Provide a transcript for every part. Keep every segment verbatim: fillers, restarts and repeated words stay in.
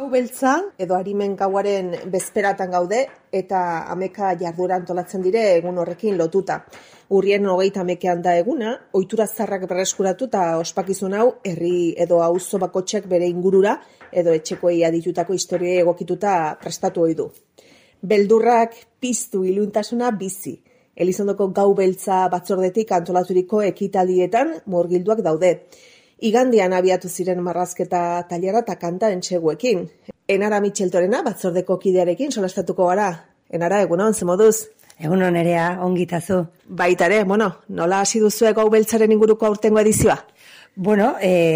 beltza edo arimen gauaren bezperatan gaude eta ameka jardura antolatzen dire egun horrekin lotuta. Urrien hogeita amekean da eguna, ohitura zarrak berreskuratu eta ospakizun hau herri edo auzo bakotxek bere ingurura edo etxekoei aditutako historiei egokituta prestatu ohi du. Beldurrak piztu iluntasuna bizi. Elizondoko gau beltza batzordetik antolaturiko ekitaldietan murgilduak daude. Igandian abiatu ziren marrazketa tailera eta kanta entseguekin. Enara Mitxeltorena batzordeko kidearekin solastatuko gara. Enara, egunon, ze moduz? Egunon Nerea, ongitazu. Baitare, bueno, nola hasi duzue gau beltzaren inguruko aurtengo edizioa? Bueno,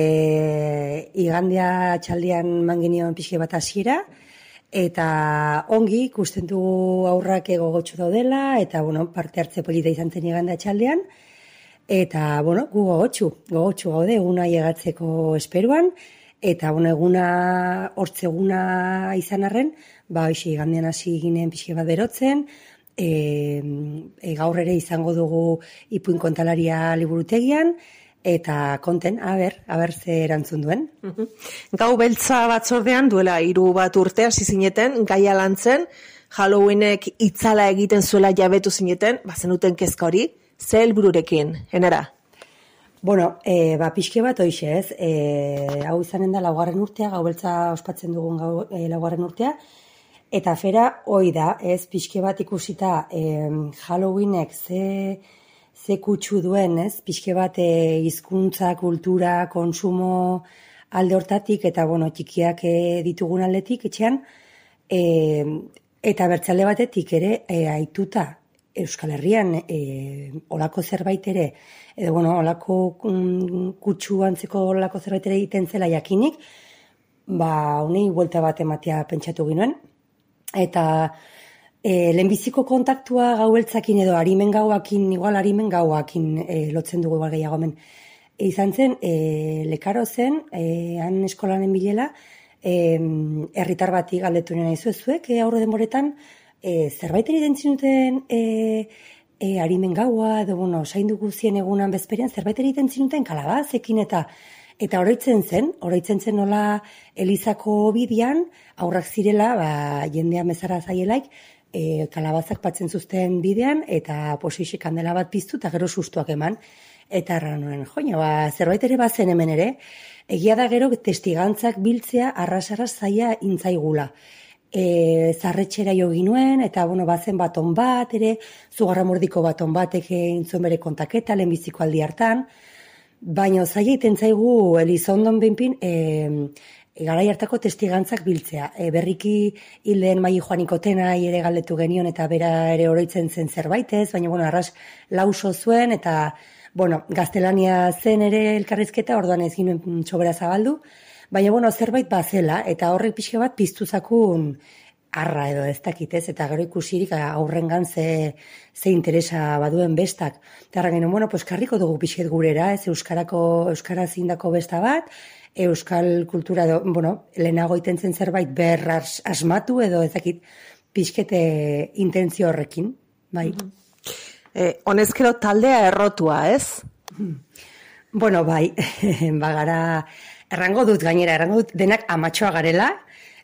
e, igandia txaldian manginion pixke bat hasiera, eta ongi ikusten dugu aurrak gogotsu daudela, eta bueno, parte hartze polita izan zen igandia txaldian, eta bueno, gu gogotsu, gogotsu gaude eguna llegatzeko esperuan, eta bueno, eguna, hortze eguna izan arren, ba hoxe igandian hasi ginen pixke bat berotzen, e, e, gaur ere izango dugu ipuin kontalaria liburutegian, eta konten, aber, aber ze erantzun duen. Uh-huh. Gau beltza batzordean duela hiru bat urte hasi zineten, gaia lantzen, Halloweenek itzala egiten zuela jabetu zineten, bazenuten kezka hori, ze helbururekin, Enara? Bueno, e, ba, pixke bat hoixe ez, e, hau izanen da laugarren urtea, gau beltza ospatzen dugun gau, e, laugarren urtea, eta fera hoi da, ez, pixke bat ikusita e, Halloweenek ze... ze kutsu duen, ez? Pixke bat e, hizkuntza, kultura, konsumo alde hortatik, eta bueno, txikiak e, ditugun aldetik, etxean, e, eta bertzale batetik ere, e, aituta Euskal Herrian, e, olako zerbait ere, edo bueno, olako mm, kutsu antzeko olako zerbait ere egiten zela jakinik, ba, honei buelta bat ematea pentsatu ginoen, eta E, lehenbiziko kontaktua gau beltzakin edo arimen gauakin, igual arimen gauakin e, lotzen dugu igual gehiago hemen. E, izan zen, e, lekaro zen, e, han eskolanen bilela, e, herritar bati galdetu nena izuezuek, e, aurre denboretan, e, zerbait egiten zinuten e, e, arimen gaua, edo bueno, saindu guzien egunan bezperean, zerbait egiten zinuten kalabazekin eta Eta oroitzen zen, oroitzen zen nola Elizako bidian, aurrak zirela, ba, jendea mezara zaielaik, e, kalabazak patzen zuzten bidean, eta posixi kandela bat piztu, eta gero sustuak eman. Eta erran nuen, joina, ba, zerbait ere bazen hemen ere, egia da gero testigantzak biltzea arrasarra zaia intzaigula. E, zarretxera jo ginuen, eta bueno, bazen baton bat ere, zugarramordiko baton batek egin zuen bere kontaketa, lehenbiziko aldi hartan, baina zaila iten zaigu Elizondon behinpin e, e, garai hartako testigantzak biltzea. E, berriki hilden Mai Joanikotena ere galdetu genion eta bera ere oroitzen zen zerbaitez, baina bueno, arras lauso zuen eta bueno, gaztelania zen ere elkarrizketa, orduan ez ginen sobera zabaldu, baina bueno, zerbait bazela eta horrek pixka bat piztuzakun arra edo ez dakitez, eta gero ikusirik aurrengan ze, ze interesa baduen bestak. Eta harra genuen, bueno, pues karriko dugu pixet gurera, ez euskarako, euskara zindako besta bat, euskal kultura, edo, bueno, lehenago itentzen zerbait berra asmatu edo ez dakit pixkete intentzio horrekin, bai. Eh, honezkero taldea errotua, ez? Bueno, bai, bagara, errango dut gainera, errango dut denak amatxoa garela,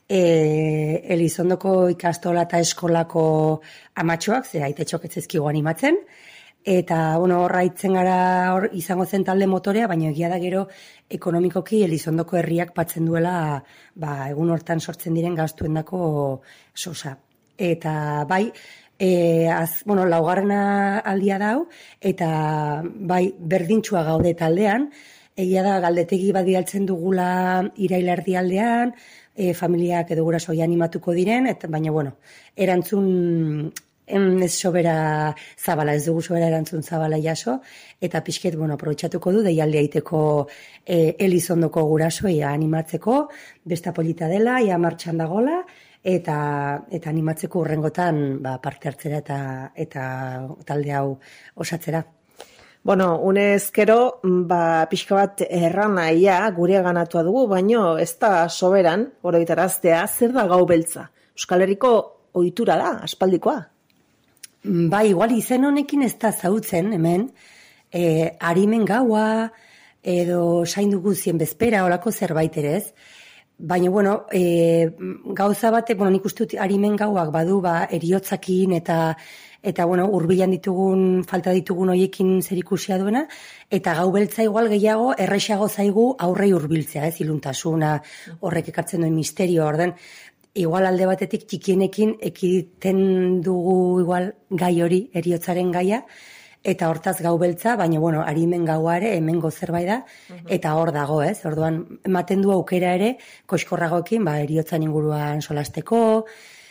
E, Elizondoko ikastola eta eskolako amatxoak, ze aitetxok ez ezkigu animatzen, eta bueno, horra itzen gara hor izango zen talde motorea, baina egia da gero ekonomikoki Elizondoko herriak patzen duela ba, egun hortan sortzen diren gastuendako sosa. Eta bai, e, az, bueno, laugarrena aldia dau, eta bai, berdintxua gaude taldean, egia da galdetegi bat bidaltzen dugula irailardi aldean, E, familiak edo guraso animatuko diren, eta, baina, bueno, erantzun ez sobera zabala, ez dugu sobera erantzun zabala jaso, eta pixket, bueno, aprobetxatuko du, deialdi aiteko e, Elizondoko guraso, ia animatzeko, besta polita dela, ia martxan dagola, eta, eta animatzeko urrengotan ba, parte hartzera eta, eta talde hau osatzera. Bueno, unezkero, ba, pixka bat erranaia gure ganatua dugu, baino ez da soberan, oroitaraztea, zer da gau beltza? Euskal Herriko ohitura da, aspaldikoa? Ba, igual izen honekin ez da zautzen, hemen, e, arimen gaua, edo saindu guzien bezpera, olako zerbait ere ez. baina, bueno, e, gauza batek, bueno, nik uste dut arimen gauak badu, ba, eriotzakin eta eta, bueno, hurbilan ditugun, falta ditugun hoiekin zerikusia duena, eta gau beltza igual gehiago, errexago zaigu aurrei hurbiltzea, ez, iluntasuna, horrek ekartzen duen misterio, orden, igual alde batetik txikienekin ekiditen dugu igual gai hori, eriotzaren gaia, eta hortaz gau beltza, baina, bueno, arimen gaua ere, hemengo zerbait da, eta hor dago, ez? Orduan, ematen du aukera ere, koiskorragoekin, ba, eriotzan inguruan solasteko,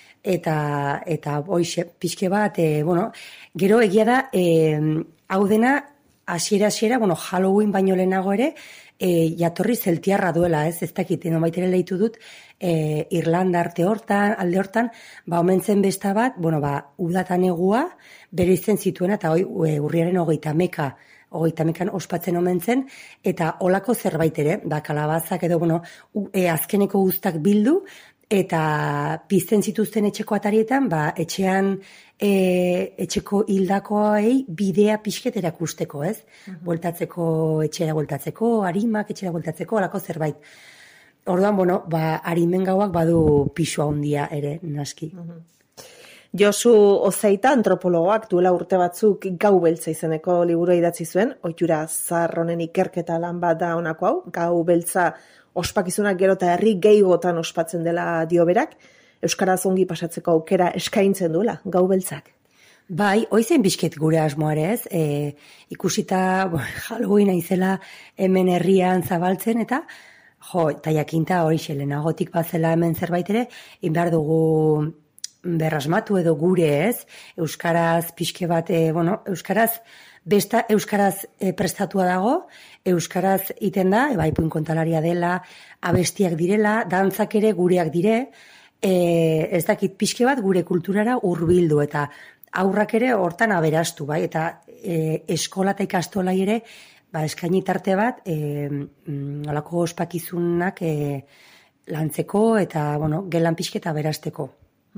eta, eta, hoixe, pixke bat, e, bueno, gero egia da, e, hau dena, hasiera-hasiera, bueno, Halloween baino lehenago ere, e, jatorri zeltiarra duela, ez? Ez dakit, no baitere lehitu dut, e, Irlanda arte hortan, alde hortan, ba, omentzen besta bat, bueno, ba, udatan egua, bere izten zituena, eta hoi, e, urriaren hogeita meka, hogeita mekan ospatzen omentzen, eta olako zerbait ere, ba, kalabazak edo, bueno, u, e, azkeneko guztak bildu, eta pizten zituzten etxeko atarietan, ba, etxean, e, etxeko hildakoei bidea pixketera kusteko, ez? Uh-huh. Bueltatzeko, etxera bueltatzeko, harimak etxera bueltatzeko, olako zerbait. Orduan, bueno, ba, harimen gauak badu pisua handia ere, naski. Uh-huh. Josu Ozeita, antropologoak duela urte batzuk Gau Beltza izeneko liburu idatzi zuen, ohitura zahar honen ikerketa lan bat da honako hau, Gau Beltza ospakizunak gero eta herri gehiagotan ospatzen dela dio berak, euskaraz ongi pasatzeko aukera eskaintzen duela Gau Beltzak. Bai, hoizen bizket gure asmoa ere, ez? E, ikusita, bo, Halloween aizela hemen herrian zabaltzen eta jo, eta jakinta hori xelenagotik bazela hemen zerbait ere, inbar dugu berrasmatu edo gure, ez? Euskaraz pixke bat, e, bueno, euskaraz besta euskaraz e, prestatua dago, euskaraz iten da, eba ipuin kontalaria dela, abestiak direla, dantzak ere gureak dire, e, ez dakit pixke bat gure kulturara hurbildu eta aurrak ere hortan aberastu, bai, eta e, eskola eta ikastolai ere, ba, eskaini tarte bat, e, olako ospakizunak e, lantzeko eta, bueno, gelan pixke eta aberasteko.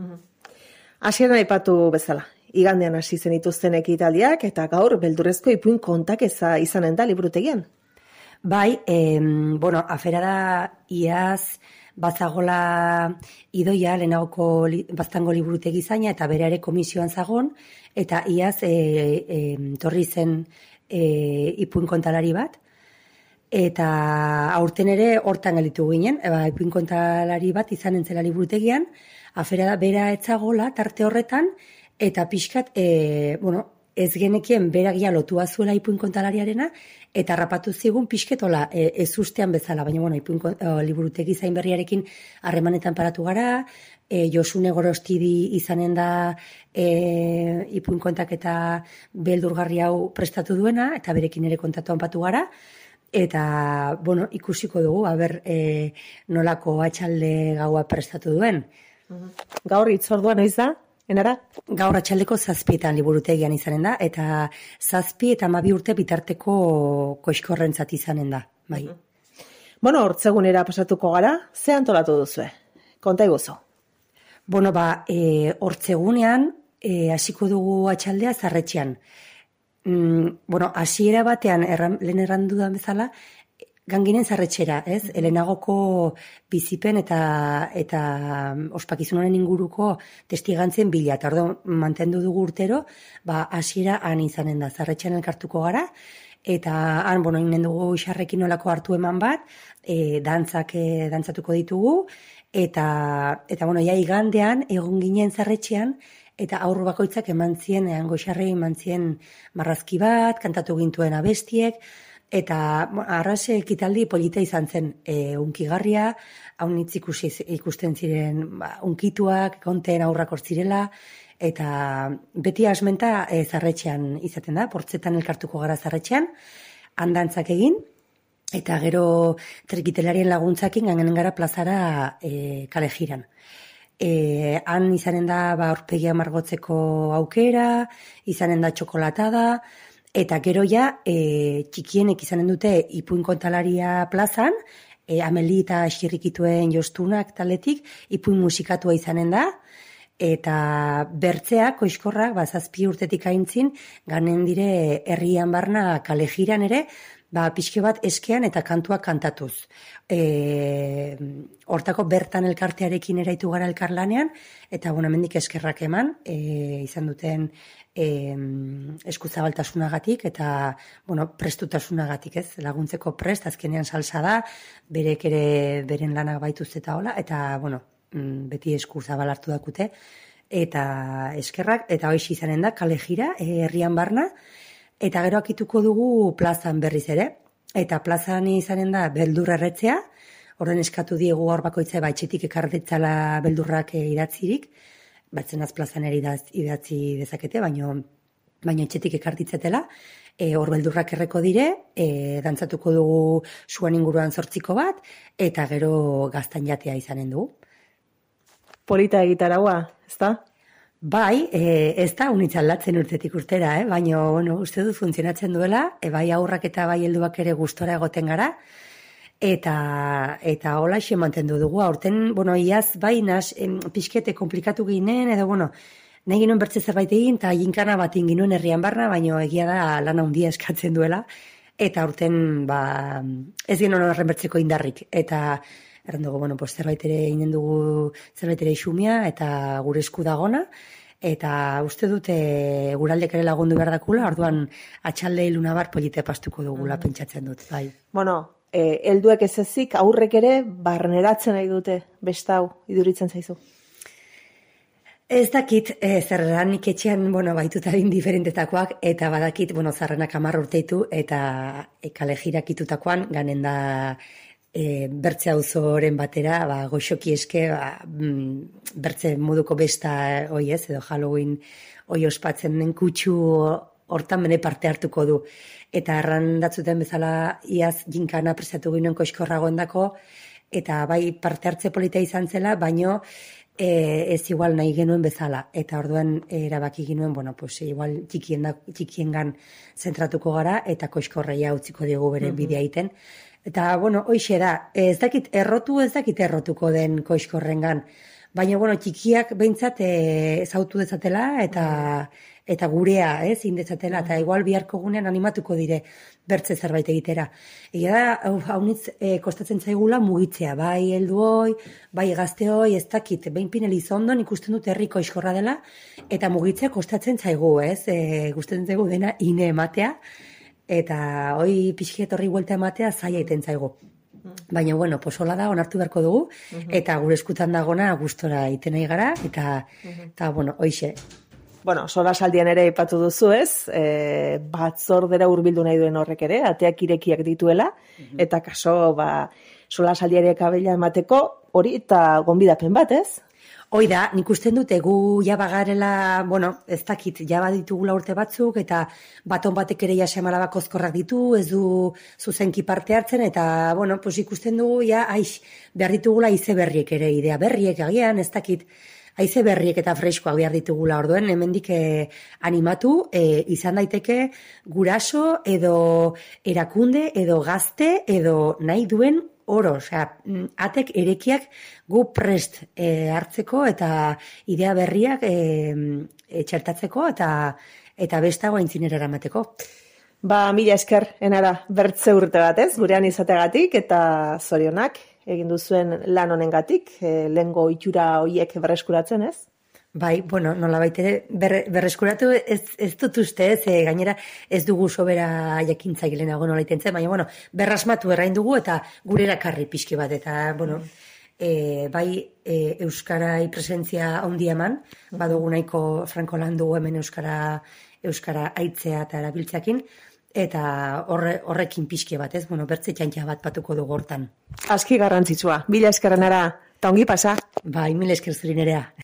Hasieran aipatu bezala, igandean hasi zen ituzten ekitaldiak eta gaur beldurrezko ipuin kontak eza izanen da liburutegian. Bai, e, bueno, afera da iaz bazagola idoia lehenagoko li, baztango liburutegi zaina eta bere ere komisioan zagon, eta iaz e, e, torri zen e, ipuin kontalari bat, eta aurten ere hortan gelditu ginen, eba, ipuin kontalari bat izan entzela liburutegian, afera da bera etzagola tarte horretan, eta pixkat, e, bueno, ez genekien beragia lotua zuela ipuin kontalariarena, eta rapatu zigun pixketola e, ez ustean bezala, baina bueno, ipuin o, liburutegi zain berriarekin harremanetan paratu gara, e, Josune Gorostidi izanen da e, ipuin kontak eta beldurgarri hau prestatu duena, eta berekin ere kontatuan patu gara, eta, bueno, ikusiko dugu, haber, e, nolako atxalde gaua prestatu duen. Gaur itzordua noiz da? Enara? Gaur atxaldeko zazpietan liburutegian izanen da, eta zazpi eta hamabi urte bitarteko koiskorrentzat izanen da, bai. Bueno, hortzegunera pasatuko gara, ze antolatu duzue? Konta iguzu. Bueno, ba, e, hortzegunean, e, hasiko dugu atxaldea zarretxean. Mm, bueno, hasiera batean, erran, lehen errandudan bezala, ganginen zarretxera, ez? Helenagoko bizipen eta eta ospakizun honen inguruko testigantzen bila. Eta orduan mantendu dugu urtero, ba, hasiera han izanen da. Zarretxean elkartuko gara, eta han, bueno, inen dugu xarrekin nolako hartu eman bat, e, dantzak e, dantzatuko ditugu, eta, eta bueno, ja igandean, egon ginen zarretxean, eta aurru bakoitzak eman zien, eango xarrei eman zien marrazki bat, kantatu gintuen abestiek, eta arrase ekitaldi polita izan zen, e, unkigarria, haunitz ikusi, ikusten ziren ba, unkituak, konten aurrak hortzirela, eta beti asmenta e, zarretxean izaten da, portzetan elkartuko gara zarretxean, handantzak egin, eta gero trikitelarien laguntzakin gangen gara plazara e, kale jiran. E, han izanen da ba, aurpegia margotzeko aukera, izanen da txokolatada, eta gero ja, e, txikienek izanen dute ipuin kontalaria plazan, e, Ameli eta xirrikituen jostunak taletik, ipuin musikatua izanen da, eta bertzeak, koiskorrak, ba, zazpi urtetik aintzin, ganen dire herrian barna kale jiran ere, ba, pixke bat eskean eta kantuak kantatuz. E, hortako bertan elkartearekin eraitu gara elkarlanean, eta bueno, hemendik eskerrak eman, e, izan duten e, eskuzabaltasunagatik eta bueno, prestutasunagatik, ez? Laguntzeko prest, azkenean salsa da, berek ere beren lanak baituz eta hola, eta bueno, beti eskuzabal hartu dakute, eta eskerrak, eta hoiz izanen da, kale jira, herrian barna, eta gero akituko dugu plazan berriz ere, eta plazan izanen da beldur erretzea, horren eskatu diegu hor bakoitza ba, etxetik ekarritzala beldurrak idatzirik, batzenaz plazan ere idatzi dezakete, baino, baino etxetik ekartitzetela, e, hor beldurrak erreko dire, e, dantzatuko dugu suan inguruan zortziko bat, eta gero gaztan jatea izanen dugu. Polita egitaragua, ezta? Bai, e, ez da unitzan latzen urtetik urtera, eh? Baina bueno, uste dut funtzionatzen duela, e, bai aurrak eta bai helduak ere gustora egoten gara, eta eta hola xe mantendu dugu. Aurten, bueno, iaz bai nas pixkete komplikatu ginen, edo bueno, nahi ginen bertze zerbait egin, eta jinkana bat ingin herrian barna, baina egia da lana handia eskatzen duela, eta aurten ba, ez ginen horren bertzeko indarrik, eta erran dugu, bueno, pues zerbait ere inen dugu, zerbait ere isumia, eta gure esku dagona, eta uste dute guraldek ere lagundu behar dakula, orduan atxalde iluna bar polite pastuko dugula, mm. pentsatzen dut, bai. Bueno, eh, helduek ez ezik, aurrek ere barneratzen nahi dute, bestau, iduritzen zaizu. Ez dakit, e, zerranik etxean, bueno, baitutaren diferentetakoak, eta badakit, bueno, zarrenak hamar urteitu, eta e, kale jirakitutakoan, ganen da e, bertze auzoren batera, ba, goxoki eske, ba, mm, bertze moduko besta hoi ez, edo Halloween hoi ospatzen den kutsu hortan bene parte hartuko du. Eta erran datzuten bezala, iaz jinkana prestatu ginen koizkorragoen dako, eta bai parte hartze polita izan zela, baino, E, ez igual nahi genuen bezala, eta orduan erabaki genuen, bueno, pues igual txikien da, txikiengan zentratuko gara, eta koizkorreia utziko diegu bere bidea egiten. Eta, bueno, hoixe da, ez dakit errotu, ez dakit errotuko den koizkorrengan, baina, bueno, txikiak behintzat e, ezautu dezatela, eta eta gurea, ez, indezatela, eta igual biharko gunean animatuko dire bertze zerbait egitera. Egia da, haunitz e, kostatzen zaigula mugitzea, bai helduoi, bai gazteoi, ez dakit, behin pinel izondon ikusten dut herriko iskorra dela, eta mugitzea kostatzen zaigu, ez, e, gustatzen zaigu dena ine ematea, eta hoi pixkiet horri buelta ematea zaila iten zaigu. Baina, bueno, posola da, onartu beharko dugu, eta gure eskutan dagona gustora iten nahi gara, eta, eta bueno, hoixe. Bueno, solasaldian ere aipatu duzu, ez? E, batzordera hurbildu nahi duen horrek ere, ateak irekiak dituela, eta kaso, ba, solasaldiare kabela emateko, hori eta gonbidapen bat, ez? Hoi da, nik usten dute gu jabagarela, bueno, ez dakit, jaba ditugula urte batzuk, eta baton batek ere jasemala bakozkorrak ditu, ez du zuzenki parte hartzen, eta, bueno, pues ikusten dugu, ja, aix, behar ditugula ize berriek ere, idea berriek agian, ez dakit, haize berriek eta freskoak behar ditugula orduen, hemendik eh, animatu, eh, izan daiteke guraso edo erakunde edo gazte edo nahi duen oro, osea, atek erekiak gu prest eh, hartzeko eta idea berriak eh, eh, txertatzeko eta eta bestago aintzinera eramateko. Ba, mila esker, enara, bertze urte bat ez, gurean izategatik eta zorionak. Egin duzuen lan honengatik, e, lengo itxura hoiek berreskuratzen, ez? Bai, bueno, nola baitere, ber, berreskuratu ez, ez dut uste, ez, e, gainera ez dugu sobera jakintzaik lehenago nola itentzen, baina, bueno, berrasmatu errain dugu eta gure erakarri pixki bat, eta, bueno, e, bai e, Euskarai presentzia handia eman, badugu nahiko franko lan dugu hemen Euskara, Euskara aitzea eta erabiltzeakin, eta horre, horrekin pixke bat, ez? Bueno, bertze txantxa bat patuko dugu hortan. Aski garrantzitsua. Mila eskerrenara, eta ongi pasa. Bai, mila esker zuri nerea.